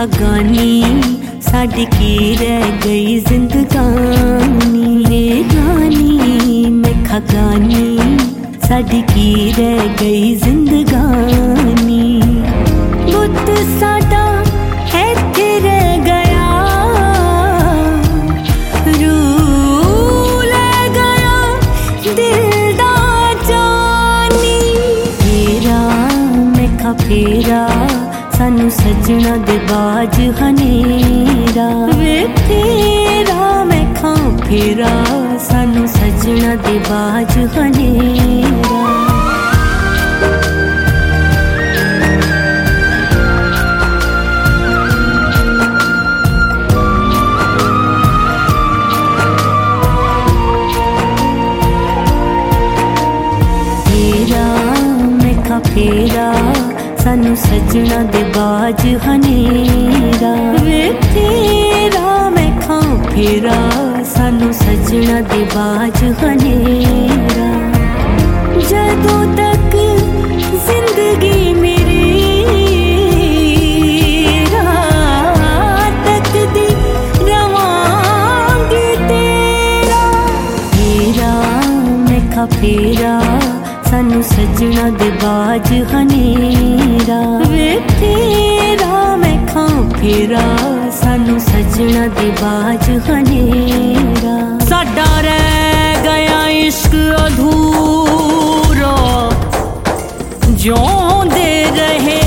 खागानी साडी की रह गई जिंदगानी। हे रानी मैं खागानी साडी की रह गई जिंदगानी। बुत साडा इत्थे रह गया, रूह ले गया दिल दा जानी। फेरा मैं खा फेरा सानू सजना दे बाज हनेरा। वे फेरा मैं खां फेरा सानू सजना दे बाज हनेरा। फेरा मैं खां फेरा सानू सजना दे बाज हनेरा। वे फेरा मैं खां फेरा सानू सजना दे बाज हनेरा। जदों तक जिंदगी मेरी रात तक दी रवांगी तेरा। फेरा मैं खां फेरा सानू सजना दे बाज हनेरा। वे फेरा मैं खां फेरा सानू सजना दे बाज हनेरा। साडा रह गया इश्क अधूरा, जिउंदे रहे